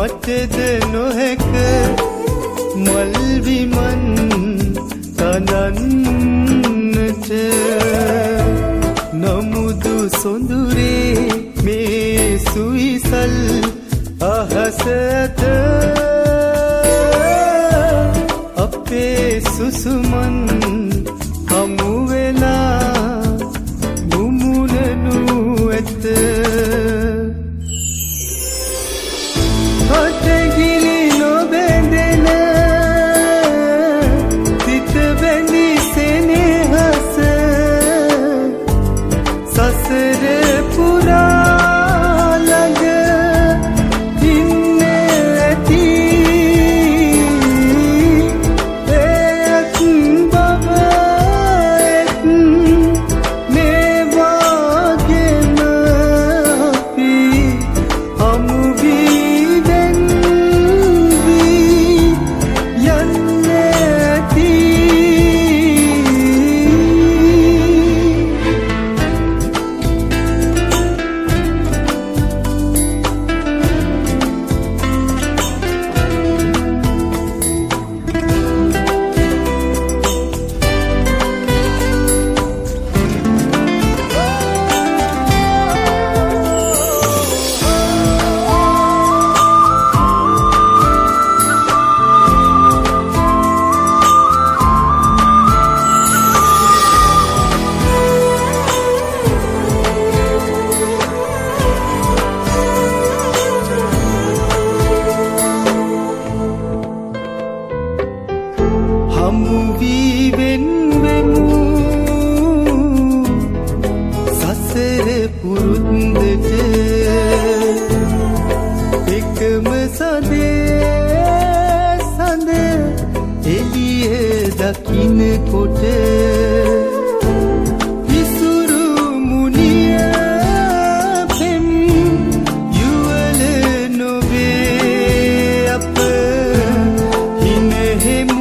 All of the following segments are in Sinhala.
මටද නොහැක මල් විමන් තනන්නට නමුදු සොඳුරේ මේ සුවිසල් අහසට අපේ සුසුමන් හමු වෙලා මුමුණනු ඇත හටගිලි නොබැඳෙන සිත බැඳි සෙනෙහස සසර පුරා ළඟ ඉන්න ඇති එයත් බව එත් මේ වාගේම අපි හමු වී දැන් වී යන්න ඇති හමු වී වෙන් වෙමු සසර පුරුද්දට එකම සදේ සඳ එළිය දකින්නකොට විසුරු මුනිය පෙම් යුවල නොවේ අප හිනෙහෙමු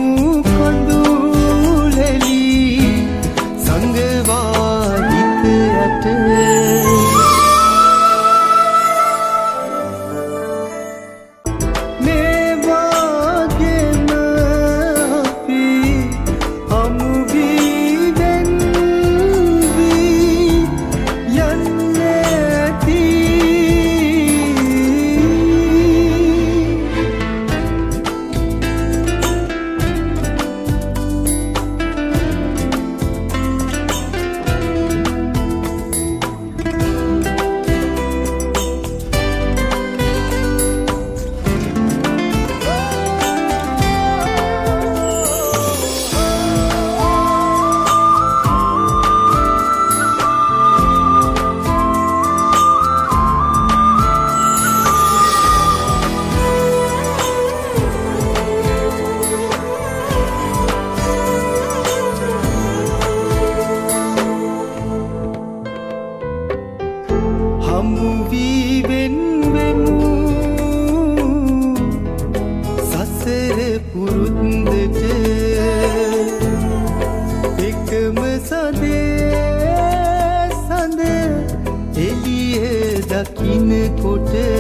හමු වී වෙන් වෙමු සසර පුරුද්දට එකම සදේ සඳ එළිය දකින්නකොට